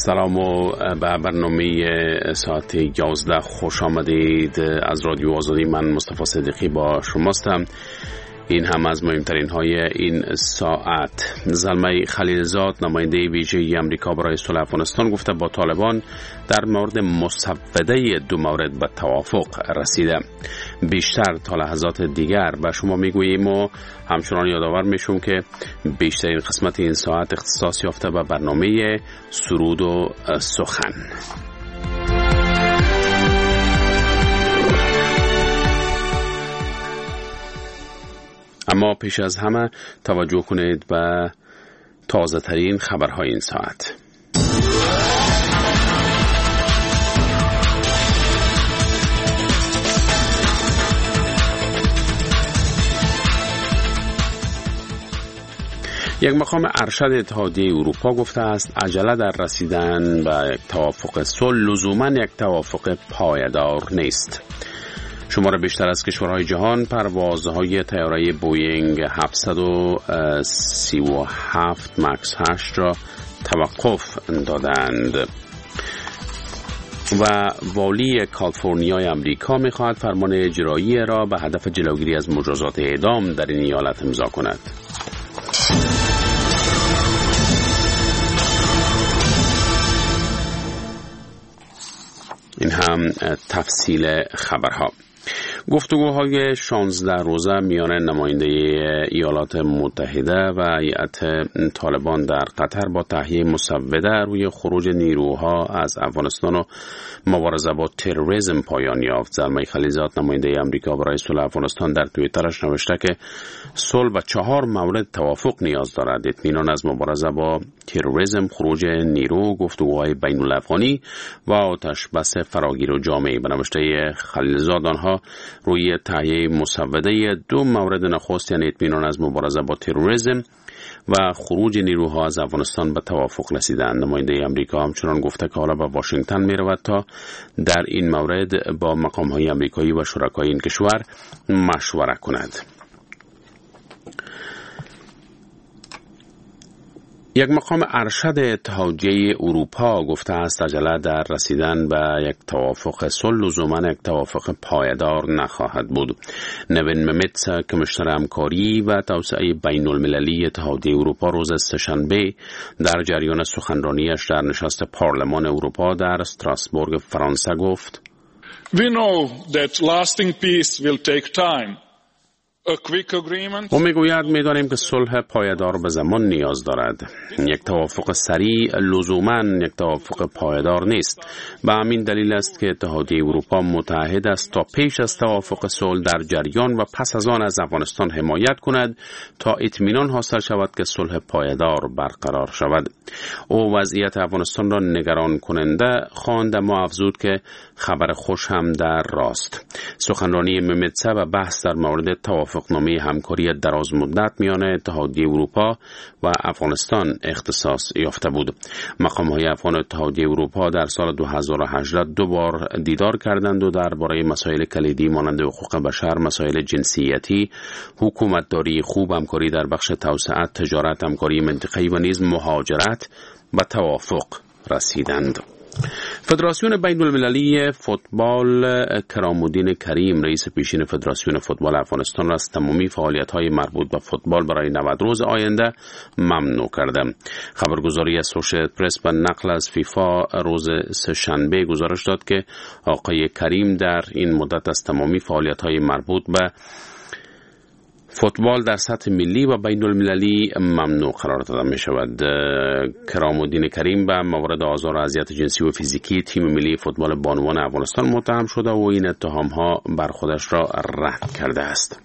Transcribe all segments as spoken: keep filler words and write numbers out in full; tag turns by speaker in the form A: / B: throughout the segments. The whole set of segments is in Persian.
A: سلام و به برنامه ساعت یازده خوش آمدید. از رادیو آزادی من مصطفی صدیقی با شماستم. این هم از مهمترین های این ساعت. زلمه خلیلزاد نماینده ویژه امریکا برای صلح افغانستان گفته با طالبان در مورد مسوده دو مورد به توافق رسیده. بیشتر تا لحظات دیگر به شما میگوییم و همچنان یادآور میشم که بیشترین قسمت این ساعت اختصاص یافته به برنامه سرود و سخن. اما پیش از همه توجه کنید به تازه ترین خبرهای این ساعت. یک مقام ارشد اتحادیه اروپا گفته است عجله در رسیدن به یک توافق صلح لزوما یک توافق پایدار نیست. شمار بیشتر از کشورهای جهان پروازهای طیاره بوئینگ هفتصد و سی و هفت مکس هشت را توقف دادند و والی کالیفرنیای امریکا می‌خواهد فرمان اجرایی را به هدف جلوگیری از مجازات اعدام در این ایالت امضا کند. این هم تفصیل خبرها. گفتگوهای شانزده روزه میان نماینده ایالات متحده و هیئت طالبان در قطر با تهیه مسوده روی خروج نیروها از افغانستان و مبارزه با تروریسم پایان یافت. زلمه خلیلزاد نماینده امریکا برای صلح افغانستان در توییترش نوشته که صلح به چهار مورد توافق نیاز دارد: اطمینان از مبارزه با تروریسم، خروج نیرو، گفتگوهای بین الافغانی و آتش بس فراگیر و جامعی. به نوشته خلیلزاد آنها روی تهیه مسوده دو مورد نخست یعنی اطمینان از مبارزه با تروریسم و خروج نیروها از افغانستان به توافق رسیدند. نماینده امریکا همچنان گفته که حالا به واشنگتن می رود تا در این مورد با مقام‌های امریکایی و شرکای این کشور مشوره کند. یک مقام ارشد اتحادیه اروپا گفته است عجله در رسیدن به یک توافق صلح لزوما یک توافق پایدار نخواهد بود. نوین ممیتس کمیشنر همکاری و توسعه بین المللی اتحادیه اروپا روز سه‌شنبه در جریان سخنرانیش در نشست پارلمان اروپا در استراسبورگ فرانسه گفت:
B: We know that lasting peace will take time.
A: او میگوید میدانیم که صلح پایدار به زمان نیاز دارد. یک توافق سریع لزوما یک توافق پایدار نیست. به همین دلیل است که اتحادیه اروپا متحد است تا پیش از توافق صلح در جریان و پس از آن از افغانستان حمایت کند تا اطمینان حاصل شود که صلح پایدار برقرار شود. او وضعیت افغانستان را نگران کننده خواند اما افزود که خبر خوش هم در راست. سخنرانی ممیتسه و بحث در مورد توافق نامه همکاری دراز مدت میان اتحادیه اروپا و افغانستان اختصاص یافته بود. مقام‌های افغان اتحادیه اروپا در سال دو هزار و هجده دو بار دیدار کردند و درباره مسائل کلیدی مانند حقوق بشر، مسائل جنسیتی، حکومتداری خوب، همکاری در بخش توسعه، تجارت، همکاری منطقه‌ای و نیز مهاجرت به توافق رسیدند. فدراسیون بین المللی فوتبال کرام‌الدین کریم رئیس پیشین فدراسیون فوتبال افغانستان را از تمامی فعالیت‌های مربوط به فوتبال برای نود روز آینده ممنوع کرده. خبرگزاری اسوشییتد پرس به نقل از فیفا روز سه‌شنبه گزارش داد که آقای کریم در این مدت از تمامی فعالیت‌های مربوط به فوتبال در سطح ملی و بین المللی ممنوع قرار داده می شود. کرام‌الدین کریم به موارد آزار و اذیت جنسی و فیزیکی تیم ملی فوتبال بانوان افغانستان متهم شده و این اتهام ها بر خودش را رد کرده است.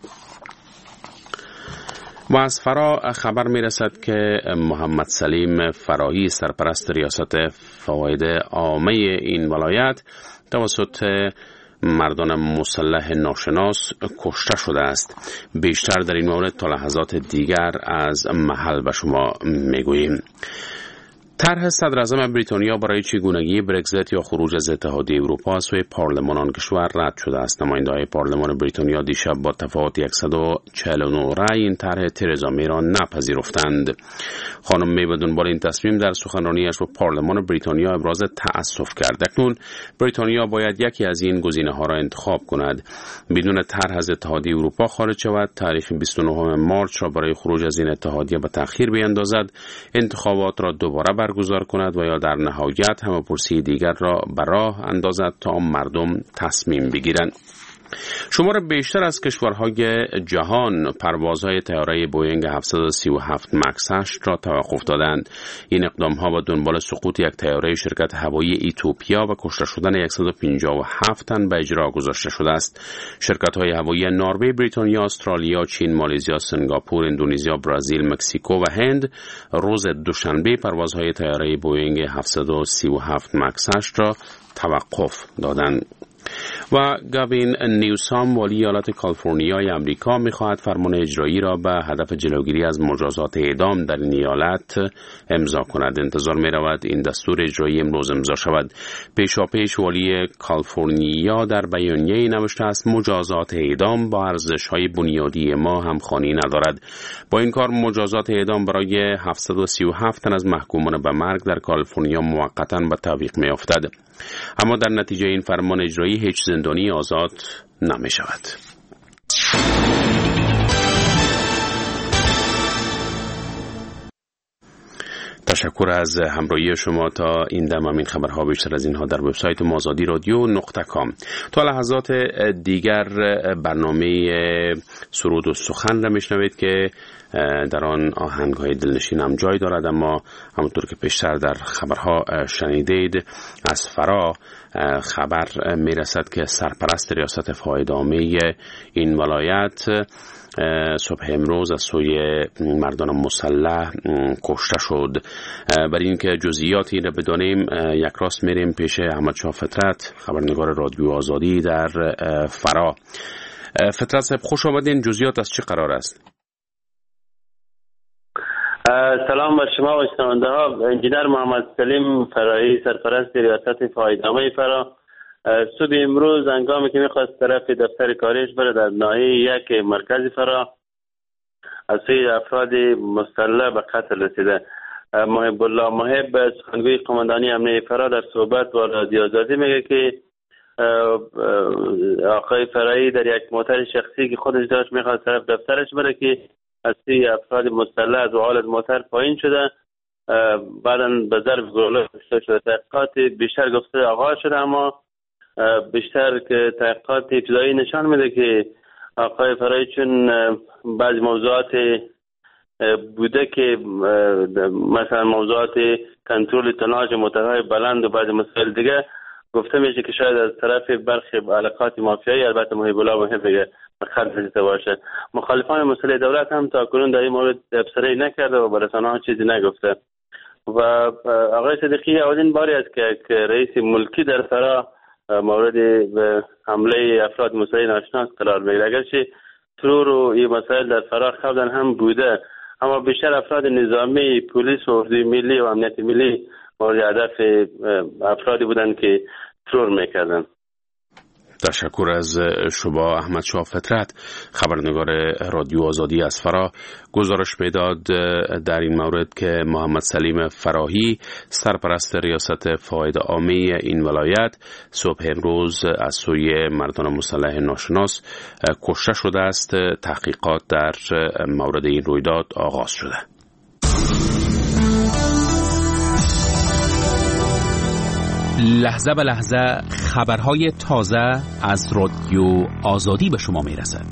A: و از فرا خبر می رسد که محمد سلیم فراهی سرپرست ریاست فواید عامه این ولایت توسط مردان مسلح ناشناس کشته شده است. بیشتر در این مورد تا لحظات دیگر از محل به شما میگوییم. طرح صدراعظم بریتانیا برای چگونگی برگزیت یا خروج از اتحادیه اروپا از سوی پارلمان آن کشور رد شده است. نماینده‌های پارلمان بریتانیا دیشب با تفاوت صد و چهل و نه رأی این طرح ترزا می را نپذیرفتند. خانم می به دنبال این تصمیم در سخنرانیش با پارلمان بریتانیا ابراز تأسف کرد. اکنون بریتانیا باید یکی از این گزینه‌ها را انتخاب کند: بدون طرح از اتحادیه اروپا خارج شود، تاریخ بیست و نهم مارس را برای خروج از این اتحادیه به تأخیر بیندازد، انتخابات را دوباره برگزار کند و یا در نهایت همه‌پرسی دیگر را به راه اندازد تا مردم تصمیم بگیرند. شمار بیشتر از کشورهای جهان پروازهای طیاره بوئینگ هفتصد و سی و هفت مکس هشت را توقف دادند. این اقدام‌ها با دنبال سقوط یک طیاره شرکت هوایی ایتوپیا و کشته شدن صد و پنجاه و هفت تن به اجرا گذاشته شده است. شرکت‌های هوایی نروژ، بریتانیا، استرالیا، چین، مالزی، سنگاپور، اندونزیا، برزیل، مکزیکو و هند روز دوشنبه پروازهای طیاره بوئینگ هفتصد و سی و هفت مکس هشت را توقف دادند. و گاوین نیوسام والی ایالت کالیفرنیای آمریکا می‌خواهد فرمان اجرایی را به هدف جلوگیری از مجازات اعدام در این ایالت امضا کند. انتظار می‌رود این دستور اجرایی امروز امضا شود. پیشاپیش والی کالیفرنیا در بیانیه‌ای نوشته است مجازات اعدام با ارزش‌های بنیادی ما همخوانی ندارد. با این کار مجازات اعدام برای هفتصد و سی و هفت تن از محکومان به مرگ در کالیفرنیا موقتاً به تعویق می‌افتد. اما در نتیجه این فرمان اجرایی هیچ زندانی آزاد نمی شود. تشکر از همراهی شما. تا این دم همین خبرها، بیشتر از اینها در وبسایت ما آزادی رادیو نقطه کام. تا لحظات دیگر برنامه سرود و سخن را میشنوید که در آن آهنگ‌های دلنشین هم جای دارد، اما همونطور که پیشتر در خبرها شنیدید از فرا خبر میرسد که سرپرست ریاست فایده‌عامه این ولایت صبح امروز از سوی مردان مسلح کشته شد. برای اینکه جزئیاتی را بدانیم یک راست میریم پیش احمد شاه فطرت، خبرنگار رادیو آزادی در فرا. فطرت صاحب خوش آمدین. جزئیات از چه قرار است؟
C: سلام بر شما و شنونده ها. انجینر محمد سلیم فرایی سرپرست ریاست فایده‌عامه فرا صبح امروز هنگامی که میخواست طرف دفتر کاریش بره در ناحیه یک مرکز فرا از سوی افراد مسلح به قتل رسیده. محب الله محب سخنگوی قماندانی امنیه فرا در صحبت با رادیو آزادی میگه که آقای فرایی در یک موتر شخصی که خودش داشت میخواست طرف دفترش بره که از سوی افراد مسلح از حالت موتر پایین شده، بعدا به ضرب گلوله کشته شده. تحقیقات بیشتر گفته آغاز شده، اما بیشتر که تحقیقات ابتدایی نشان میده که آقای فرایی چون بعضی موضوعات بوده که مثلا موضوعات کنترل تناژ موترهای بلند و بعضی مسائل دیگه، گفته میشه که شاید از طرف برخی علاقات مافیایی، البته محب الله محب بگه خلف رسیده باشه. مخالفان مسئله دولت هم تا کنون در این مورد ابصاری نکرده و به رسانه‌ها چیزی نگفته. و آقای صدیقی اولین باری است که رئیس ملکی در فرا مورد به حمله افراد مسلح ناشناس قرار میگیره. اگرچه ترور و این مسائل در فرا قبلا هم بوده، اما بیشتر افراد نظامی، پلیس و اردوی ملی و امنیت ملی مورد هدف افرادی بودند که ترور میکردن.
A: تشکر از شما احمد شاه فطرت. خبرنگار رادیو آزادی از فرا گزارش میداد در این مورد که محمد سلیم فراهی سرپرست ریاست فایده‌عامه این ولایت صبح امروز از سوی مردان مسلح ناشناس کشته شده است. تحقیقات در مورد این رویداد آغاز شده.
D: لحظه به لحظه خبرهای تازه از رادیو آزادی به شما میرسد.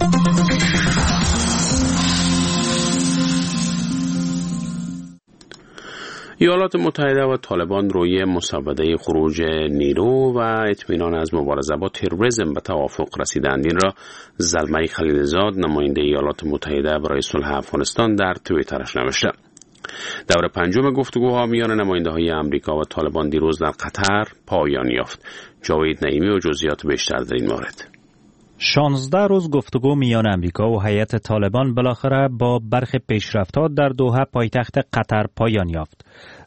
A: ایالات متحده و طالبان روی مسوده خروج نیرو و اطمینان از مبارزه با تروریسم به توافق رسیدند. این را زلمه خلیلزاد، نماینده ایالات متحده برای صلح افغانستان، در توییترش نوشته. دور پنجم گفتگوها میان نماینده‌های آمریکا و طالبان دیروز در قطر پایان یافت. جاوید نعیمی و جزئیات بیشتر در این مورد.
E: شانزده روز گفتگو میان آمریکا و هیئت طالبان بالاخره با برخی پیشرفت‌ها در دوحه پایتخت قطر پایان یافت.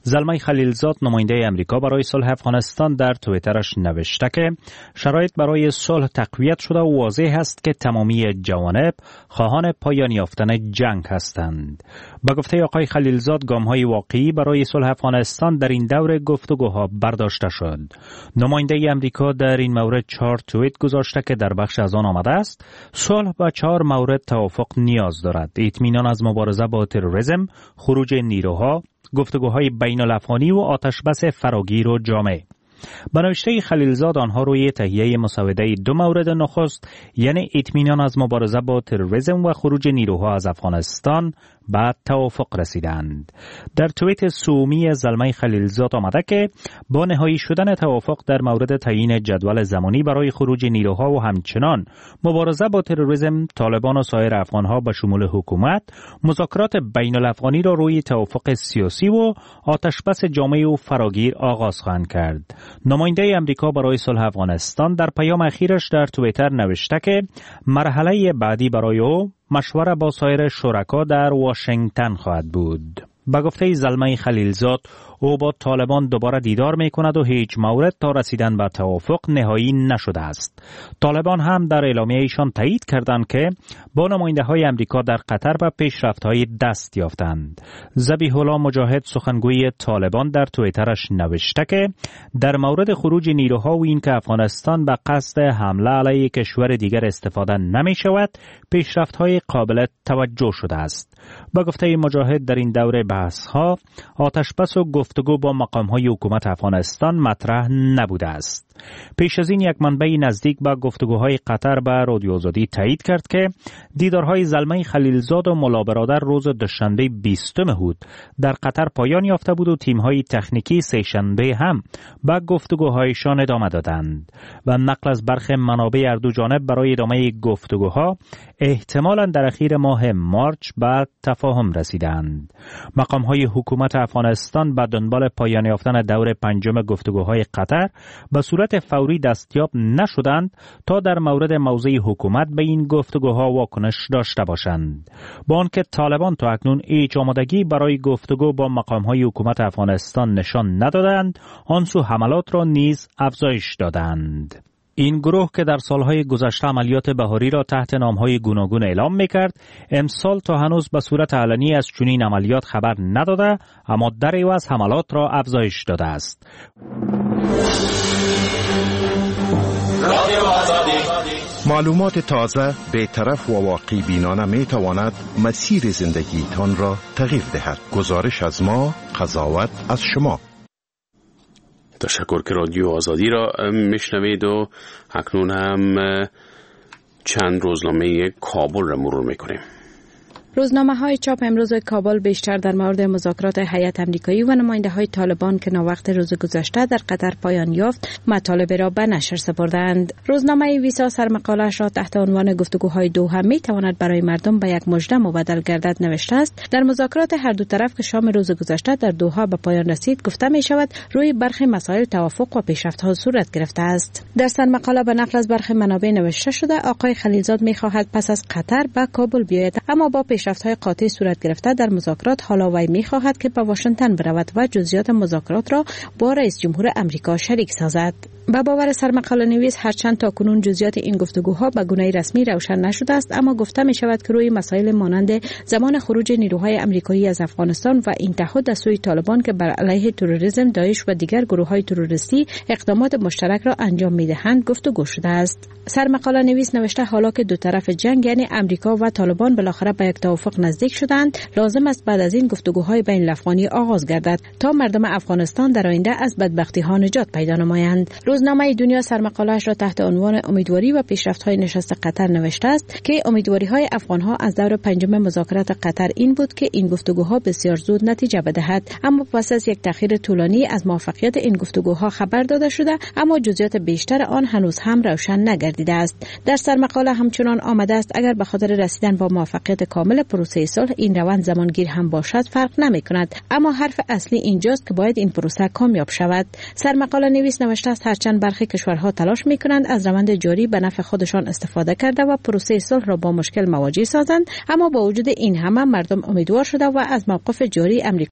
E: زلمه خلیلزاد نماینده امریکا برای صلح افغانستان در توییترش نوشته که شرایط برای صلح تقویت شده و واضح است که تمامی جوانب خواهان پایان یافتن جنگ هستند. با گفته آقای خلیلزاد گام‌های واقعی برای صلح افغانستان در این دور گفتگوها برداشته شد. نماینده امریکا در این مورد چهار توییت گذاشته که در بخش از آن آمده است صلح با چهار مورد توافق نیاز دارد: اطمینان از مبارزه با تروریسم، خروج نیروها، گفتگوهای بین الافغانی و آتشبس فراگیر و جامع. به نوشته خلیلزاد آنها روی تهیه مسوده دو مورد نخست یعنی اطمینان از مبارزه با تروریسم و خروج نیروها از افغانستان بعد توافق رسیدند. در توییت سومی زلمه خلیلزاد آمده که با نهایی شدن توافق در مورد تعیین جدول زمانی برای خروج نیروها و همچنان مبارزه با تروریسم، طالبان و سایر افغانها به شمول حکومت مذاکرات بین الافغانی را روی توافق سیاسی و آتشبس جامع و فراگیر آغاز خواهند کرد. نماینده امریکا برای صلح افغانستان در پیام اخیرش در توییتر نوشته که مرحله بعدی برای او مشوره با سایر شرکا در واشنگتن خواهد بود. با گفته زلمه خلیلزاد او با طالبان دوباره دیدار می کند و هیچ مورد تا رسیدن به توافق نهایی نشده است. طالبان هم در اعلامیه ایشان تایید کردند که با نماینده های امریکا در قطر به پیشرفت های دست یافتند. ذبیح الله مجاهد سخنگوی طالبان در توییترش نوشته که در مورد خروج نیروها و اینکه افغانستان به قصد حمله علیه کشور دیگر استفاده نمی شود پیشرفت های قابل توجه شده است. با گفته مجاهد در این دوره بحث ها آتشبس و گفتگو با مقام های حکومت افغانستان مطرح نبوده است. پیش از این یک منبع نزدیک به گفتگوهای قطر به رادیو آزادی تایید کرد که دیدارهای زلمه خلیلزاد و ملا برادر روز دوشنبه بیستم هود در قطر پایان یافته بود و تیم‌های تکنیکی سه‌شنبه هم به گفتگوهایشان ادامه دادند و نقل از برخی منابع هر دو جانب برای ادامه گفتگوها احتمالاً در اخیر ماه مارچ به تفاهم رسیدند. مقام‌های حکومت افغانستان به دنبال پایان یافتن دور پنجم گفتگوهای قطر به صورت فوری دستیاب نشدند تا در مورد موضع حکومت به این گفتگوها واکنش داشته باشند. با آنکه طالبان تا اکنون هیچ آمادگی برای گفتگو با مقام‌های حکومت افغانستان نشان ندادند، آن سو حملات را نیز افزایش دادند. این گروه که در سالهای گذشته عملیات بهاری را تحت نامهای گوناگون اعلام میکرد، امسال تا هنوز به صورت علنی از چنین عملیات خبر نداده، اما در عوض حملات را افزایش داده است.
F: معلومات تازه، بی‌طرف و واقعی بینانه می تواند مسیر زندگیتان را تغییر دهد. گزارش از ما، قضاوت از شما.
A: تشکر که رادیو آزادی را میشنوید و اکنون هم چند روزنامه کابل را مرور میکنیم.
G: روزنامه های چاپ امروز کابل بیشتر در مورد مذاکرات هیئت آمریکایی و نماینده های طالبان که ناوقت روز گذشته در قطر پایان یافت مطالب را به نشر سپردند. روزنامه ویسا سرمقاله‌اش را تحت عنوان گفتگوهای دوحه می تواند برای مردم به یک مژده مبدل گردد نوشته است. در مذاکرات هر دو طرف که شام روز گذشته در دوحه به پایان رسید گفته می شود روی برخی مسائل توافق و پیشرفت‌ها صورت گرفته است. در سرمقاله به نقل از برخی منابع نوشته شده آقای خلیلزاد می خواهد پس از قطر به کابل بیاید، اما با پیشرفت‌های قاطع صورت گرفته در مذاکرات حالا وی می‌خواهد که به واشنگتن برود و جزئیات مذاکرات را با رئیس جمهور امریکا شریک سازد. با باور سرمقاله نویس هرچند تاکنون جزئیات این گفتگوها به گونه رسمی روشن نشده است، اما گفته می شود که روی مسائل مانند زمان خروج نیروهای امریکایی از افغانستان و انتحاد از سوی طالبان که بر علیه تروریسم، داعش و دیگر گروه‌های تروریستی اقدامات مشترک را انجام می‌دهند گفتگو شده است. سرمقاله نویس نوشته حالا که دو طرف جنگ یعنی امریکا و طالبان بالاخره به یک توافق نزدیک شدند، لازم است بعد از این گفتگوهای بین الافغانی آغاز گردد تا مردم افغانستان در آینده از بدبختی‌ها نجات پیدا نمایند. روزنامه دنیا سرمقاله‌اش را تحت عنوان امیدواری و پیشرفت‌های نشست قطر نوشته است که امیدواری‌های افغان‌ها از دور پنجم مذاکرات قطر این بود که این گفتگوها بسیار زود نتیجه بدهد، اما پس از یک تأخیر طولانی از موفقیت این گفتگوها خبر داده شده، اما جزئیات بیشتر آن هنوز هم روشن نگردیده است. در سرمقاله همچنان آمده است اگر به خاطر رسیدن با موفقیت کامل پروسه صلح این روند زمانگیر هم باشد فرق نمی‌کند، اما حرف اصلی اینجاست که باید این پروسه کامیاب شود. سرمقاله نویس نوشته است هرچند برخی کشورها تلاش می‌کنند از روند جاری به نفع خودشان استفاده کرده و پروسه صلح را با مشکل مواجه سازند، اما با وجود این همه مردم امیدوار شده و از موقف جاری امریکا